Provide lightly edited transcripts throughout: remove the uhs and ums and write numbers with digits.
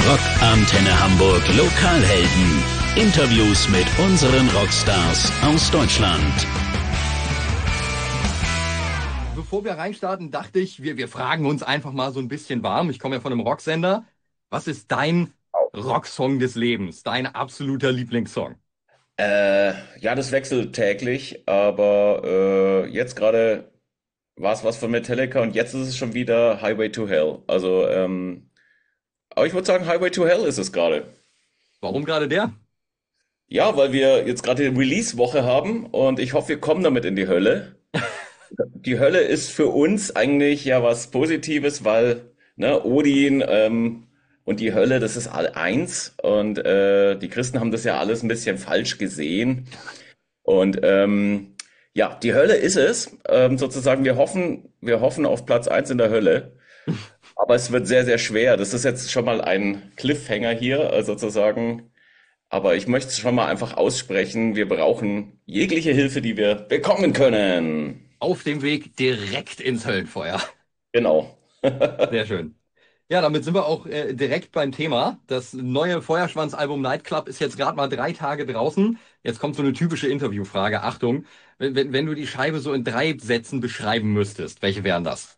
Rock Antenne Hamburg Lokalhelden. Interviews mit unseren Rockstars aus Deutschland. Bevor wir reinstarten, dachte ich, wir fragen uns einfach mal so ein bisschen warm. Ich komme ja von einem Rocksender. Was ist dein Rocksong des Lebens? Dein absoluter Lieblingssong? Ja, das wechselt täglich, aber jetzt gerade war es was von Metallica und jetzt ist es schon wieder Highway to Hell. Also, aber ich würde sagen, Highway to Hell ist es gerade. Warum gerade der? Ja, weil wir jetzt gerade die Release-Woche haben und ich hoffe, wir kommen damit in die Hölle. Die Hölle ist für uns eigentlich ja was Positives, weil ne, Odin und die Hölle, das ist all eins und die Christen haben das ja alles ein bisschen falsch gesehen. Und ja, die Hölle ist es. Sozusagen, wir hoffen auf Platz eins in der Hölle. Aber es wird sehr, sehr schwer. Das ist jetzt schon mal ein Cliffhanger hier, sozusagen. Aber ich möchte es schon mal einfach aussprechen. Wir brauchen jegliche Hilfe, die wir bekommen können. Auf dem Weg direkt ins Höllenfeuer. Genau. Sehr schön. Ja, damit sind wir auch direkt beim Thema. Das neue Feuerschwanz-Album Nightclub ist jetzt gerade mal 3 Tage draußen. Jetzt kommt so eine typische Interviewfrage. Achtung, wenn du die Scheibe so in 3 Sätzen beschreiben müsstest, welche wären das?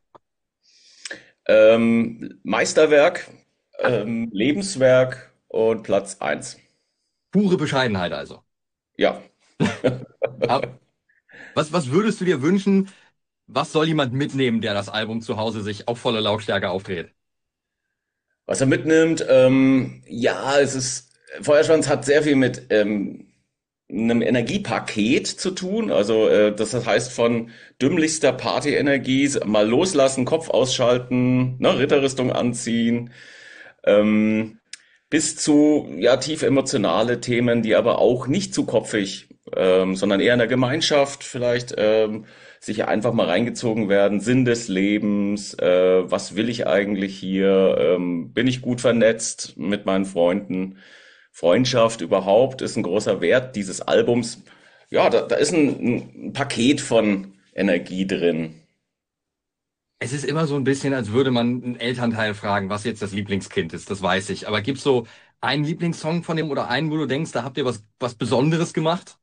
Meisterwerk, Lebenswerk und Platz eins. Pure Bescheidenheit also. Ja. Aber was würdest du dir wünschen, was soll jemand mitnehmen, der das Album zu Hause sich auf volle Lautstärke aufdreht? Was er mitnimmt, ja, Feuerschwanz hat sehr viel mit einem Energiepaket zu tun. Also das heißt von dümmlichster Partyenergie, mal loslassen, Kopf ausschalten, ne, Ritterrüstung anziehen, ähm, bis zu ja tief emotionale Themen, die aber auch nicht zu kopfig, sondern eher in der Gemeinschaft vielleicht sich einfach mal reingezogen werden. Sinn des Lebens, was will ich eigentlich hier? Bin ich gut vernetzt mit meinen Freunden? Freundschaft überhaupt ist ein großer Wert dieses Albums. Ja, da ist ein Paket von Energie drin. Es ist immer so ein bisschen, als würde man einen Elternteil fragen, was jetzt das Lieblingskind ist, das weiß ich. Aber gibt's so einen Lieblingssong von dem oder einen, wo du denkst, da habt ihr was Besonderes gemacht?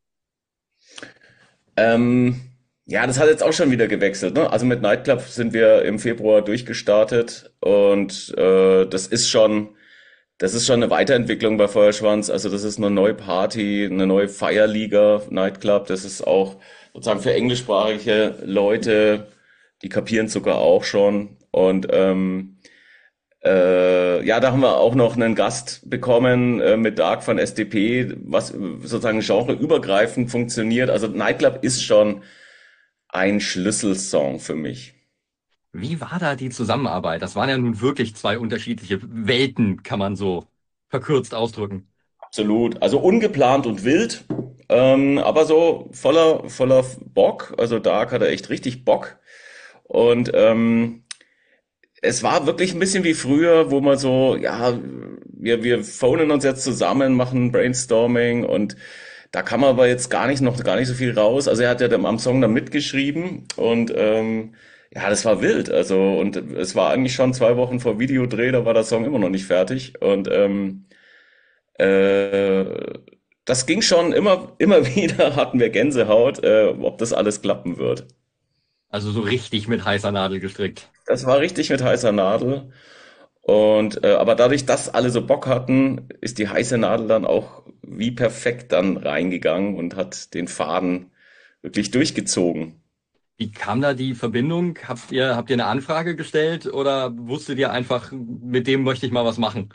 Ähm, ja, das hat jetzt auch schon wieder gewechselt, ne? Also mit Nightclub sind wir im Februar durchgestartet und das ist schon eine Weiterentwicklung bei Feuerschwanz. Also das ist eine neue Party, eine neue Feierliga, Nightclub. Das ist auch sozusagen für englischsprachige Leute, die kapieren sogar auch schon. Und ja, da haben wir auch noch einen Gast bekommen mit Dark von SDP, was sozusagen genreübergreifend funktioniert. Also Nightclub ist schon ein Schlüsselsong für mich. Wie war da die Zusammenarbeit? Das waren ja nun wirklich 2 unterschiedliche Welten, kann man so verkürzt ausdrücken. Absolut. Also ungeplant und wild, aber so voller Bock. Also Dark hatte echt richtig Bock. Und es war wirklich ein bisschen wie früher, wo man so, ja, wir phonen uns jetzt zusammen, machen Brainstorming und da kam aber jetzt gar nicht so viel raus. Also er hat ja dann am Song dann mitgeschrieben und ja, das war wild. Also und es war eigentlich schon 2 Wochen vor Videodreh, da war der Song immer noch nicht fertig und äh, das ging schon immer wieder hatten wir Gänsehaut, ob das alles klappen wird. Also so richtig mit heißer Nadel gestrickt. Das war richtig mit heißer Nadel. Und aber dadurch, dass alle so Bock hatten, ist die heiße Nadel dann auch wie perfekt dann reingegangen und hat den Faden wirklich durchgezogen. Wie kam da die Verbindung? Habt ihr eine Anfrage gestellt oder wusstet ihr einfach, mit dem möchte ich mal was machen?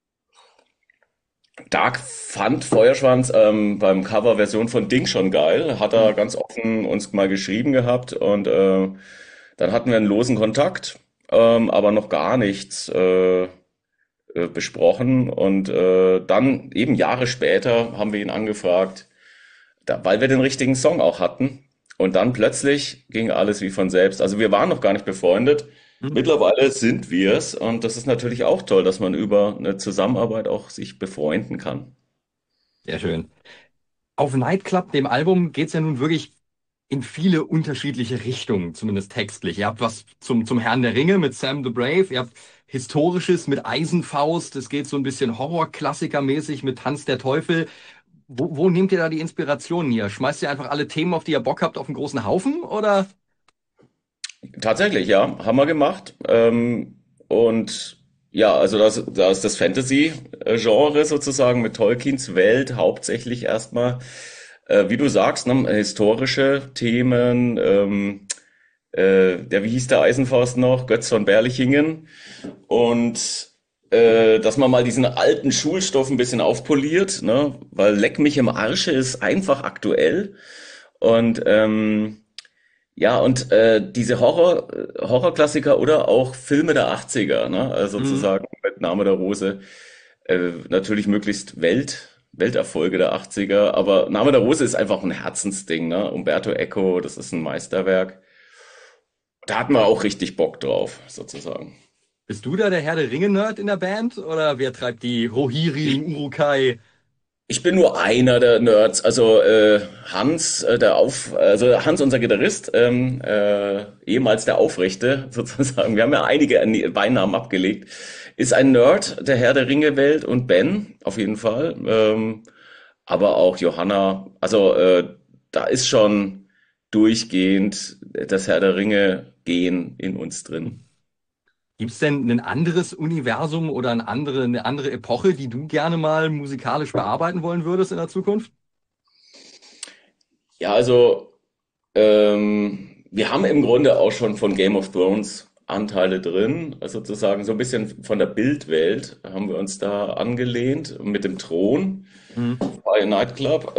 Dark fand Feuerschwanz beim Coverversion von Ding schon geil, hat er ganz offen uns mal geschrieben gehabt und dann hatten wir einen losen Kontakt, aber noch gar nichts besprochen und dann eben Jahre später haben wir ihn angefragt, weil wir den richtigen Song auch hatten. Und dann plötzlich ging alles wie von selbst. Also wir waren noch gar nicht befreundet. Hm, Mittlerweile sind wir es. Und das ist natürlich auch toll, dass man über eine Zusammenarbeit auch sich befreunden kann. sehr schön. Auf Nightclub, dem Album, geht's ja nun wirklich in viele unterschiedliche Richtungen, zumindest textlich. Ihr habt was zum Herrn der Ringe mit Sam the Brave, ihr habt Historisches mit Eisenfaust, es geht so ein bisschen Horror-Klassiker-mäßig mit Tanz der Teufel. Wo nehmt ihr da die Inspirationen her? Schmeißt ihr einfach alle Themen, auf die ihr Bock habt, auf einen großen Haufen? Oder? Tatsächlich, ja, haben wir gemacht. Und ja, also da ist das Fantasy-Genre sozusagen mit Tolkiens Welt hauptsächlich erstmal, wie du sagst, ne, historische Themen, wie hieß der Eisenfaust noch? Götz von Berlichingen. Und dass man mal diesen alten Schulstoff ein bisschen aufpoliert, ne? Weil Leck mich im Arsche ist einfach aktuell. Und ja, und diese Horrorklassiker oder auch Filme der 80er, ne? Also Mhm. sozusagen mit Name der Rose, natürlich möglichst Welterfolge der 80er, aber Name der Rose ist einfach ein Herzensding, ne? Umberto Eco, das ist ein Meisterwerk. Da hatten wir auch richtig Bock drauf, sozusagen. Bist du da der Herr der Ringe-Nerd in der Band? Oder wer treibt die Rohirrim, Ich Urukai? Ich bin nur einer der Nerds, also also Hans, unser Gitarrist, ehemals der Aufrechte sozusagen. Wir haben ja einige Beinamen abgelegt. Ist ein Nerd der Herr der Ringe-Welt und Ben auf jeden Fall, aber auch Johanna. Also da ist schon durchgehend das Herr der Ringe-Gen in uns drin. Gibt es denn ein anderes Universum oder eine andere Epoche, die du gerne mal musikalisch bearbeiten wollen würdest in der Zukunft? Ja, also wir haben im Grunde auch schon von Game of Thrones Anteile drin, also sozusagen so ein bisschen von der Bildwelt haben wir uns da angelehnt mit dem Thron Mhm. bei Nightclub.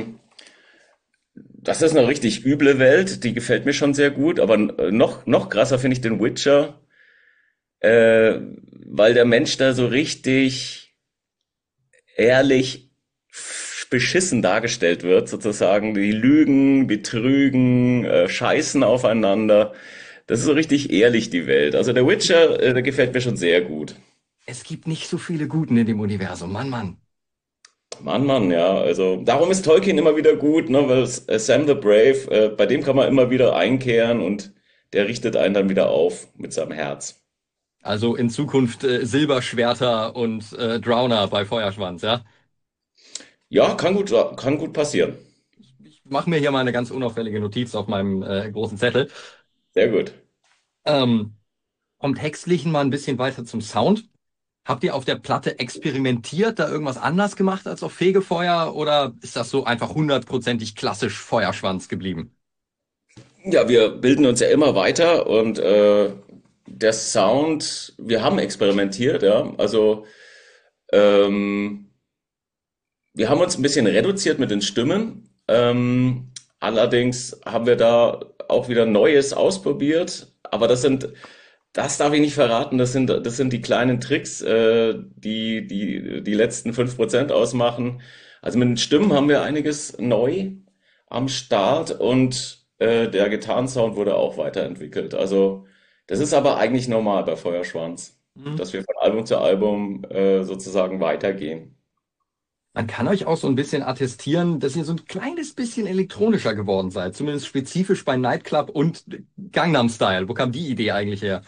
Das ist eine richtig üble Welt, die gefällt mir schon sehr gut, aber noch krasser finde ich den Witcher, äh, weil der Mensch da so richtig ehrlich beschissen dargestellt wird, sozusagen. Die lügen, betrügen, scheißen aufeinander. Das ist so richtig ehrlich, die Welt. Also der Witcher, der gefällt mir schon sehr gut. Es gibt nicht so viele Guten in dem Universum. Mann, Mann. Mann, Mann, ja. Also darum ist Tolkien immer wieder gut, ne, weil Sam the Brave, bei dem kann man immer wieder einkehren und der richtet einen dann wieder auf mit seinem Herz. Also in Zukunft Silberschwerter und Drowner bei Feuerschwanz, ja? Ja, kann gut passieren. Ich mache mir hier mal eine ganz unauffällige Notiz auf meinem großen Zettel. Sehr gut. Ähm, Vom Textlichen mal ein bisschen weiter zum Sound. Habt ihr auf der Platte experimentiert, da irgendwas anders gemacht als auf Fegefeuer oder ist das so einfach hundertprozentig klassisch Feuerschwanz geblieben? Ja, wir bilden uns ja immer weiter und der Sound, wir haben experimentiert, ja. Also ähm, wir haben uns ein bisschen reduziert mit den Stimmen. Allerdings haben wir da auch wieder Neues ausprobiert. Aber das darf ich nicht verraten. Das sind die kleinen Tricks, die letzten 5% ausmachen. Also mit den Stimmen haben wir einiges neu am Start und der Gitarrensound wurde auch weiterentwickelt. Also das ist aber eigentlich normal bei Feuerschwanz, Hm. dass wir von Album zu Album sozusagen weitergehen. Man kann euch auch so ein bisschen attestieren, dass ihr so ein kleines bisschen elektronischer geworden seid, zumindest spezifisch bei Nightclub und Gangnam Style. Wo kam die Idee eigentlich her?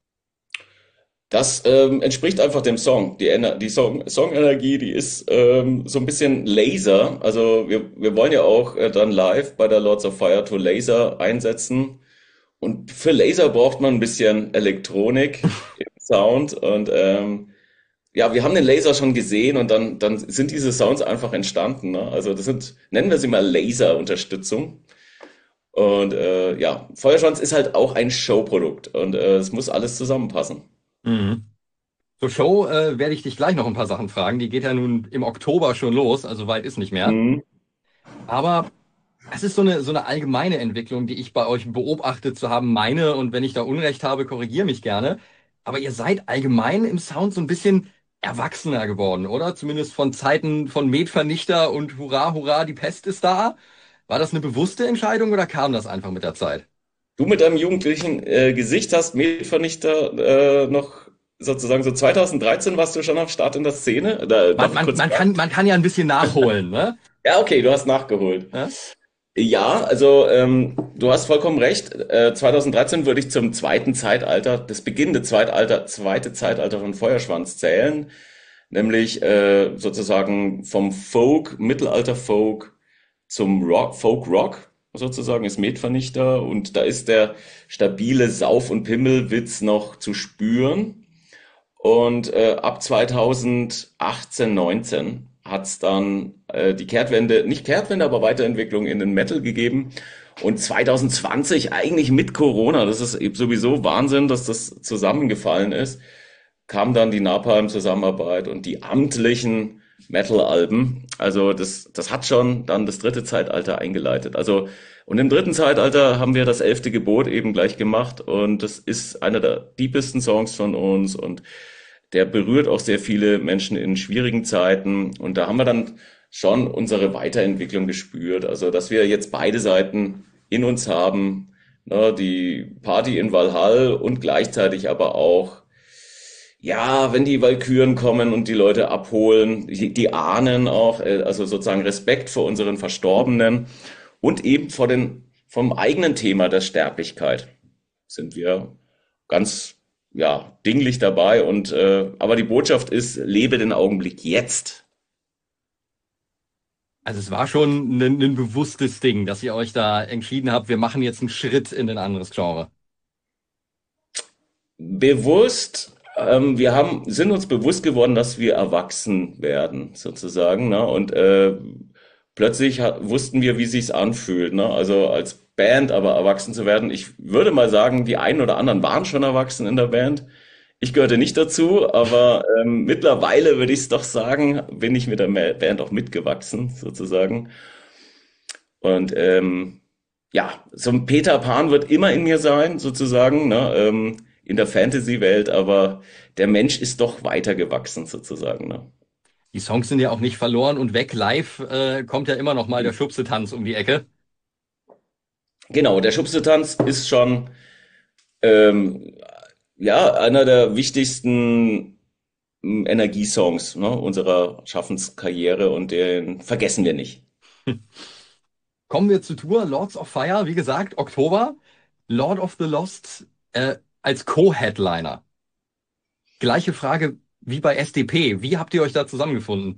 Das entspricht einfach dem Song. Die Songenergie, die ist so ein bisschen Laser. Also wir wollen ja auch dann live bei der Lords of Fire to Laser einsetzen. Und für Laser braucht man ein bisschen Elektronik im Sound. Und ja, wir haben den Laser schon gesehen und dann sind diese Sounds einfach entstanden. Ne? Also nennen wir sie mal Laser-Unterstützung. Und ja, Feuerschwanz ist halt auch ein Showprodukt und es muss alles zusammenpassen. Mhm. Zur Show werde ich dich gleich noch ein paar Sachen fragen. Die geht ja nun im Oktober schon los, also weit ist nicht mehr. Mhm. Aber es ist so eine allgemeine Entwicklung, die ich bei euch beobachtet zu haben meine. Und wenn ich da Unrecht habe, korrigiere mich gerne. Aber ihr seid allgemein im Sound so ein bisschen erwachsener geworden, oder? Zumindest von Zeiten von Metvernichter und Hurra, Hurra, die Pest ist da. War das eine bewusste Entscheidung oder kam das einfach mit der Zeit? Du mit deinem jugendlichen Gesicht hast Mähvernichter noch sozusagen so 2013 warst du schon am Start in der Szene? Oder darf ich kurz fragen? Man kann ja ein bisschen nachholen, ne? Ja, okay, du hast nachgeholt. Ja? Ja, also du hast vollkommen recht. 2013 würde ich zum zweiten Zeitalter, das beginnende Zeitalter, zweite Zeitalter von Feuerschwanz zählen, nämlich sozusagen vom Folk, Mittelalter-Folk zum Rock, Folk-Rock sozusagen, ist Metvernichter und da ist der stabile Sauf- und Pimmelwitz noch zu spüren. Und ab 2018, 19 hat's dann die Kehrtwende, nicht Kehrtwende, aber Weiterentwicklung in den Metal gegeben. Und 2020, eigentlich mit Corona, das ist eben sowieso Wahnsinn, dass das zusammengefallen ist, kam dann die Napalm-Zusammenarbeit und die amtlichen Metal-Alben. Also das hat schon dann das dritte Zeitalter eingeleitet. Also und im dritten Zeitalter haben wir das 11. Gebot eben gleich gemacht und das ist einer der deepesten Songs von uns und der berührt auch sehr viele Menschen in schwierigen Zeiten und da haben wir dann schon unsere Weiterentwicklung gespürt. Also dass wir jetzt beide Seiten in uns haben, ne, die Party in Valhall und gleichzeitig aber auch ja, wenn die Walküren kommen und die Leute abholen, die ahnen auch, also sozusagen Respekt vor unseren Verstorbenen und eben vom eigenen Thema der Sterblichkeit sind wir ganz, ja, dinglich dabei und, aber die Botschaft ist, lebe den Augenblick jetzt. Also es war schon ein bewusstes Ding, dass ihr euch da entschieden habt, wir machen jetzt einen Schritt in ein anderes Genre. Bewusst, sind uns bewusst geworden, dass wir erwachsen werden, sozusagen, ne? Und plötzlich wussten wir, wie sich's anfühlt, ne? Also als Band aber erwachsen zu werden. Ich würde mal sagen, die einen oder anderen waren schon erwachsen in der Band. Ich gehörte nicht dazu, aber mittlerweile würde ich es doch sagen, bin ich mit der Band auch mitgewachsen, sozusagen. Und ja, so ein Peter Pan wird immer in mir sein, sozusagen, ne? In der Fantasy-Welt, aber der Mensch ist doch weitergewachsen, sozusagen, ne? Die Songs sind ja auch nicht verloren und weg. Live kommt ja immer noch mal der Schubsetanz um die Ecke. Genau, der Schubsetanz ist schon ähm, ja einer der wichtigsten Energiesongs, ne, unserer Schaffenskarriere und den vergessen wir nicht. Kommen wir zur Tour Lords of Fire, wie gesagt, Oktober. Lord of the Lost als Co-Headliner. Gleiche Frage wie bei SDP. Wie habt ihr euch da zusammengefunden?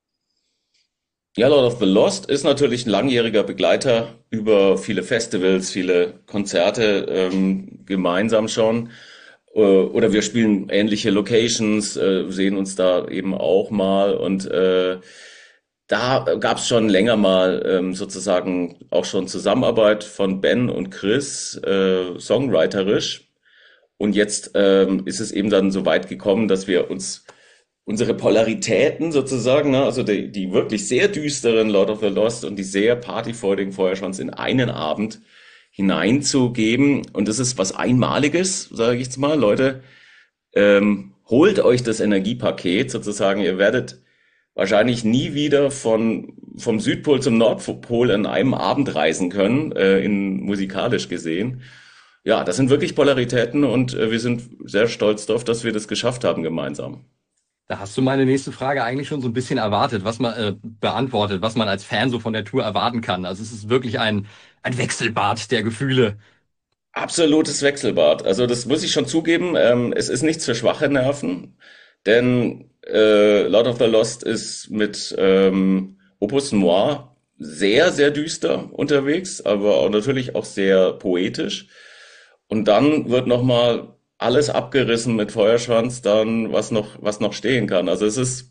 Ja, Lord of the Lost ist natürlich ein langjähriger Begleiter über viele Festivals, viele Konzerte gemeinsam schon. Oder wir spielen ähnliche Locations, sehen uns da eben auch mal. Und da gab es schon länger mal sozusagen auch schon Zusammenarbeit von Ben und Chris, songwriterisch. Und jetzt ist es eben dann so weit gekommen, dass wir uns unsere Polaritäten sozusagen, ne, also die wirklich sehr düsteren Lord of the Lost und die sehr partyfreudigen Feuerschwanz in einen Abend hineinzugeben. Und das ist was Einmaliges, sage ich jetzt mal. Leute, holt euch das Energiepaket sozusagen. Ihr werdet wahrscheinlich nie wieder vom Südpol zum Nordpol an einem Abend reisen können, musikalisch gesehen. Ja, das sind wirklich Polaritäten und wir sind sehr stolz darauf, dass wir das geschafft haben gemeinsam. Da hast du meine nächste Frage eigentlich schon so ein bisschen erwartet, was man beantwortet, was man als Fan so von der Tour erwarten kann. Also es ist wirklich ein Wechselbad der Gefühle. Absolutes Wechselbad. Also das muss ich schon zugeben. Es ist nichts für schwache Nerven, denn Lord of the Lost ist mit Opus Noir sehr, sehr düster unterwegs, aber auch natürlich auch sehr poetisch. Und dann wird nochmal alles abgerissen mit Feuerschwanz, dann was noch stehen kann. Also es ist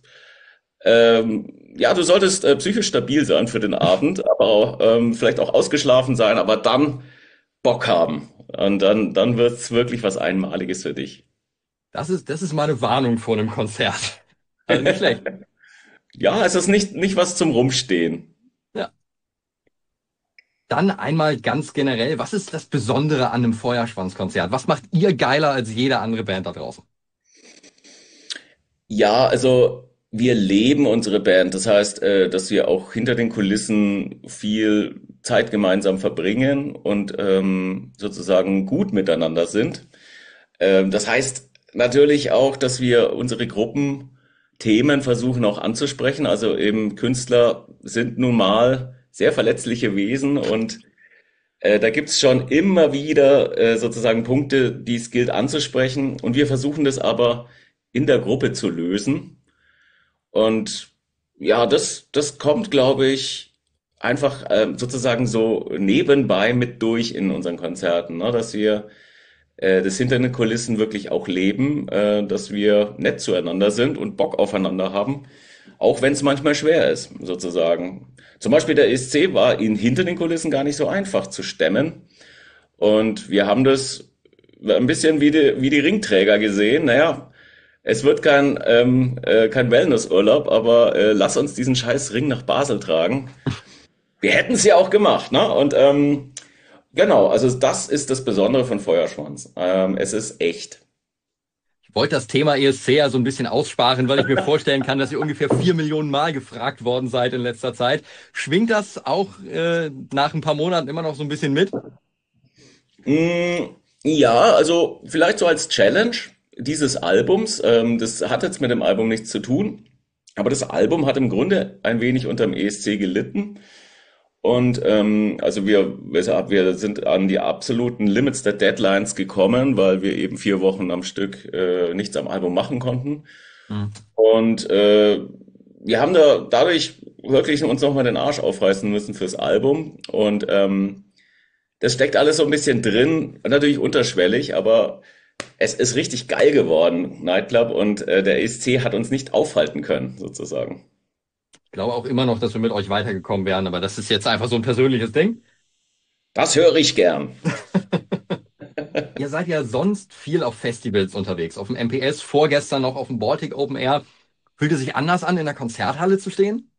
ja, du solltest psychisch stabil sein für den Abend, aber auch, vielleicht auch ausgeschlafen sein, aber dann Bock haben. Und dann wird's wirklich was Einmaliges für dich. Das ist meine Warnung vor einem Konzert. Also nicht schlecht. Ja, es ist nicht was zum Rumstehen. Ja. Dann einmal ganz generell, was ist das Besondere an einem Feuerschwanzkonzert? Was macht ihr geiler als jede andere Band da draußen? Ja, also wir leben unsere Band. Das heißt, dass wir auch hinter den Kulissen viel Zeit gemeinsam verbringen und sozusagen gut miteinander sind. Das heißt natürlich auch, dass wir unsere Gruppenthemen versuchen auch anzusprechen. Also eben Künstler sind nun mal sehr verletzliche Wesen und da gibt's schon immer wieder sozusagen Punkte, die es gilt anzusprechen und wir versuchen das aber in der Gruppe zu lösen. Und ja, das kommt, glaube ich, einfach sozusagen so nebenbei mit durch in unseren Konzerten, ne? Dass wir das hinter den Kulissen wirklich auch leben, dass wir nett zueinander sind und Bock aufeinander haben, auch wenn es manchmal schwer ist, sozusagen. Zum Beispiel der ESC war in hinter den Kulissen gar nicht so einfach zu stemmen. Und wir haben das ein bisschen wie die Ringträger gesehen. Naja, es wird kein Wellnessurlaub, aber lass uns diesen scheiß Ring nach Basel tragen. Wir hätten es ja auch gemacht, ne? Und genau, also das ist das Besondere von Feuerschwanz. Es ist echt. Ich wollte das Thema ESC ja so ein bisschen aussparen, weil ich mir vorstellen kann, dass ihr ungefähr 4 Millionen Mal gefragt worden seid in letzter Zeit. Schwingt das auch nach ein paar Monaten immer noch so ein bisschen mit? Mm, ja, also vielleicht so als Challenge dieses Albums. Das hat jetzt mit dem Album nichts zu tun, aber das Album hat im Grunde ein wenig unter dem ESC gelitten. Und also wir sind an die absoluten Limits der Deadlines gekommen, weil wir eben 4 Wochen am Stück nichts am Album machen konnten. Hm. Und wir haben dadurch wirklich uns nochmal den Arsch aufreißen müssen fürs Album. Und das steckt alles so ein bisschen drin, natürlich unterschwellig, aber es ist richtig geil geworden, Nightclub. Und der ESC hat uns nicht aufhalten können, sozusagen. Ich glaube auch immer noch, dass wir mit euch weitergekommen wären, aber das ist jetzt einfach so ein persönliches Ding. Das höre ich gern. Ihr seid ja sonst viel auf Festivals unterwegs. Auf dem MPS, vorgestern noch auf dem Baltic Open Air. Fühlt es sich anders an, in der Konzerthalle zu stehen?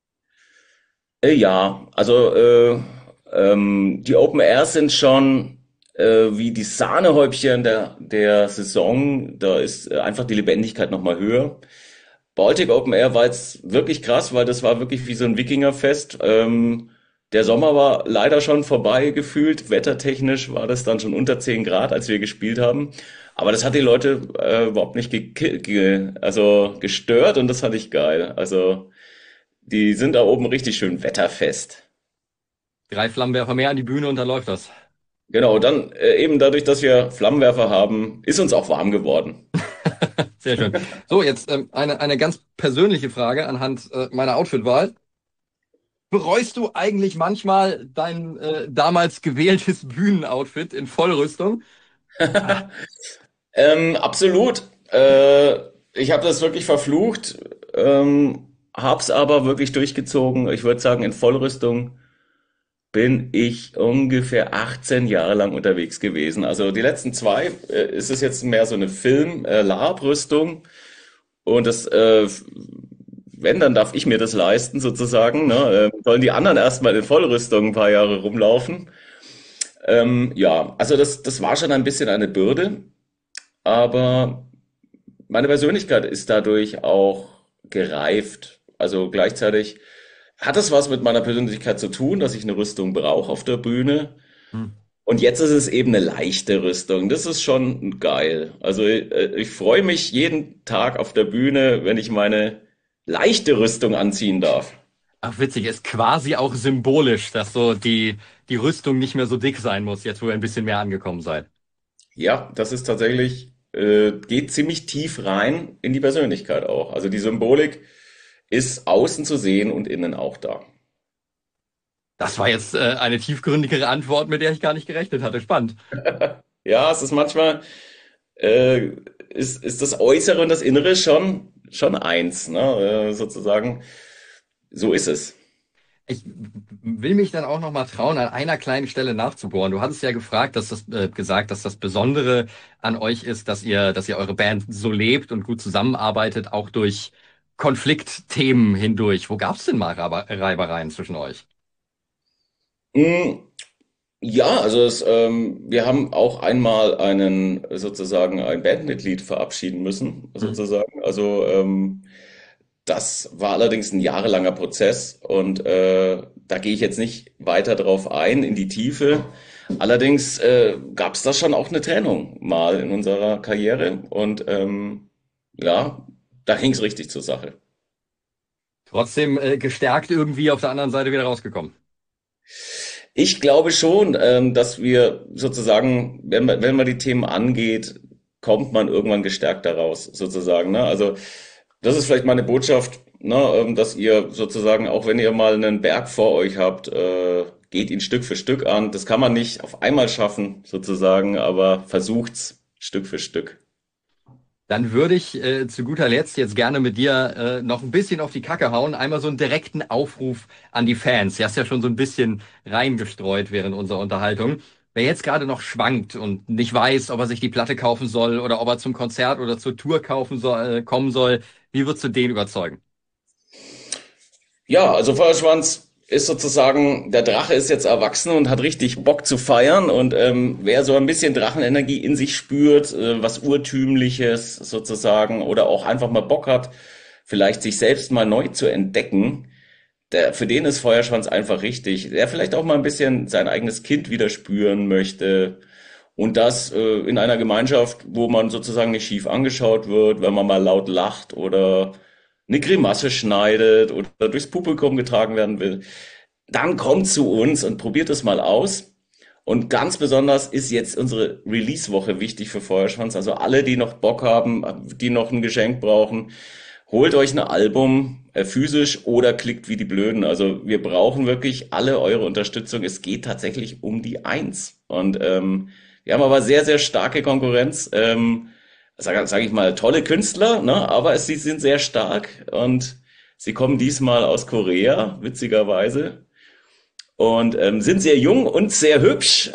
Ja, also die Open Airs sind schon wie die Sahnehäubchen der Saison. Da ist einfach die Lebendigkeit nochmal höher. Baltic Open Air war jetzt wirklich krass, weil das war wirklich wie so ein Wikingerfest. Der Sommer war leider schon vorbei gefühlt. Wettertechnisch war das dann schon unter 10 Grad, als wir gespielt haben. Aber das hat die Leute überhaupt nicht also gestört und das fand ich geil. Also die sind da oben richtig schön wetterfest. 3 Flammenwerfer mehr an die Bühne und dann läuft das. Genau, dann eben dadurch, dass wir Flammenwerfer haben, ist uns auch warm geworden. Sehr schön. So, jetzt eine ganz persönliche Frage anhand meiner Outfitwahl. Bereust du eigentlich manchmal dein damals gewähltes Bühnenoutfit in Vollrüstung? Absolut. Ich habe das wirklich verflucht, hab's aber wirklich durchgezogen. Ich würde sagen, in Vollrüstung bin ich ungefähr 18 Jahre lang unterwegs gewesen. Also die letzten zwei ist es jetzt mehr so eine Film-LARP-Rüstung. Und wenn, dann darf ich mir das leisten, sozusagen. Ne? Sollen die anderen erstmal in Vollrüstung ein paar Jahre rumlaufen? Ja, also das war schon ein bisschen eine Bürde, aber meine Persönlichkeit ist dadurch auch gereift. Also gleichzeitig hat es was mit meiner Persönlichkeit zu tun, dass ich eine Rüstung brauche auf der Bühne. Hm. Und jetzt ist es eben eine leichte Rüstung. Das ist schon geil. Also ich freue mich jeden Tag auf der Bühne, wenn ich meine leichte Rüstung anziehen darf. Ach, witzig, ist quasi auch symbolisch, dass so die Rüstung nicht mehr so dick sein muss, jetzt wo ihr ein bisschen mehr angekommen seid. Ja, das ist tatsächlich, geht ziemlich tief rein in die Persönlichkeit auch. Also die Symbolik ist außen zu sehen und innen auch da. Das war jetzt eine tiefgründigere Antwort, mit der ich gar nicht gerechnet hatte. Spannend. Ja, es ist manchmal, äh, ist das Äußere und das Innere schon eins, ne? Sozusagen. So ist es. Ich will mich dann auch noch mal trauen, an einer kleinen Stelle nachzubohren. Du hattest ja gesagt, dass das Besondere an euch ist, dass ihr eure Band so lebt und gut zusammenarbeitet, auch durch Konfliktthemen hindurch. Wo gab's denn mal Reibereien zwischen euch? Mm, Ja, also wir haben auch einmal sozusagen ein Bandmitglied verabschieden müssen, Hm. sozusagen. Also das war allerdings ein jahrelanger Prozess und da gehe ich jetzt nicht weiter drauf ein in die Tiefe. Allerdings gab es da schon auch eine Trennung mal in unserer Karriere und ja, da ging es richtig zur Sache. Trotzdem gestärkt irgendwie auf der anderen Seite wieder rausgekommen. Ich glaube schon, dass wir sozusagen, wenn man die Themen angeht, kommt man irgendwann gestärkt daraus, sozusagen. Ne? Also das ist vielleicht meine Botschaft, ne, dass ihr sozusagen, auch wenn ihr mal einen Berg vor euch habt, geht ihn Stück für Stück an. Das kann man nicht auf einmal schaffen, sozusagen, aber versucht's Stück für Stück. Dann würde ich zu guter Letzt jetzt gerne mit dir noch ein bisschen auf die Kacke hauen. Einmal so einen direkten Aufruf an die Fans. Du hast ja schon so ein bisschen reingestreut während unserer Unterhaltung. Wer jetzt gerade noch schwankt und nicht weiß, ob er sich die Platte kaufen soll oder ob er zum Konzert oder zur Tour kommen soll, wie würdest du den überzeugen? Ja, also Feuerschwanz ist sozusagen, der Drache ist jetzt erwachsen und hat richtig Bock zu feiern und wer so ein bisschen Drachenenergie in sich spürt, was Urtümliches sozusagen oder auch einfach mal Bock hat, vielleicht sich selbst mal neu zu entdecken, für den ist Feuerschwanz einfach richtig. Der vielleicht auch mal ein bisschen sein eigenes Kind wieder spüren möchte und das in einer Gemeinschaft, wo man sozusagen nicht schief angeschaut wird, wenn man mal laut lacht oder eine Grimasse schneidet oder durchs Publikum getragen werden will, dann kommt zu uns und probiert es mal aus. Und ganz besonders ist jetzt unsere Release-Woche wichtig für Feuerschwanz. Also alle, die noch Bock haben, die noch ein Geschenk brauchen, holt euch ein Album, physisch oder klickt wie die Blöden. Also wir brauchen wirklich alle eure Unterstützung. Es geht tatsächlich um die Eins. Und wir haben aber sehr, sehr starke Konkurrenz. Sag ich mal, tolle Künstler, ne? Aber sie sind sehr stark und sie kommen diesmal aus Korea, witzigerweise. Und sind sehr jung und sehr hübsch.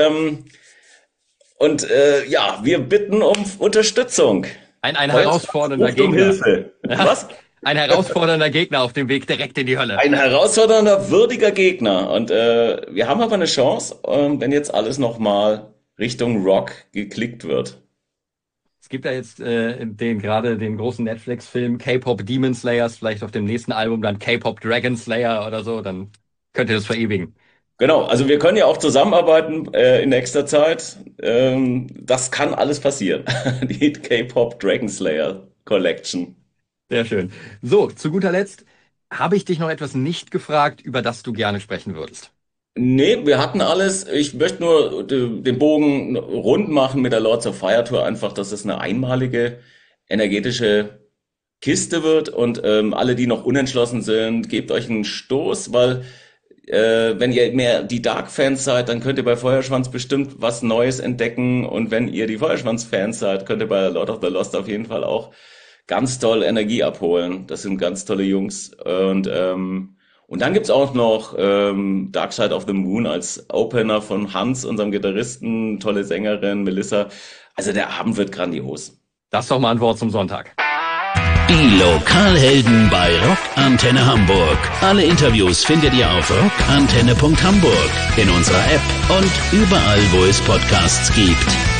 Ja, wir bitten um Unterstützung. Ein herausfordernder Ruft um Gegner. Hilfe. Was? Ein herausfordernder Gegner auf dem Weg direkt in die Hölle. Ein herausfordernder, würdiger Gegner. Und wir haben aber eine Chance, wenn jetzt alles nochmal Richtung Rock geklickt wird. Es gibt ja jetzt gerade den großen Netflix-Film K-Pop Demon Slayers, vielleicht auf dem nächsten Album dann K-Pop Dragon Slayer oder so, dann könnt ihr das verewigen. Genau, also wir können ja auch zusammenarbeiten in nächster Zeit. Das kann alles passieren. Die K-Pop Dragon Slayer Collection. Sehr schön. So, zu guter Letzt habe ich dich noch etwas nicht gefragt, über das du gerne sprechen würdest. Nee, wir hatten alles. Ich möchte nur den Bogen rund machen mit der Lords of Fire Tour. Einfach, dass es eine einmalige energetische Kiste wird. Und alle, die noch unentschlossen sind, gebt euch einen Stoß, weil wenn ihr mehr die Dark-Fans seid, dann könnt ihr bei Feuerschwanz bestimmt was Neues entdecken. Und wenn ihr die Feuerschwanz-Fans seid, könnt ihr bei Lord of the Lost auf jeden Fall auch ganz toll Energie abholen. Das sind ganz tolle Jungs. Und dann gibt's auch noch Dark Side of the Moon als Opener von Hans, unserem Gitarristen, tolle Sängerin, Melissa. Also der Abend wird grandios. Das ist doch mal ein Wort zum Sonntag. Die Lokalhelden bei Rockantenne Hamburg. Alle Interviews findet ihr auf rockantenne.hamburg, in unserer App und überall, wo es Podcasts gibt.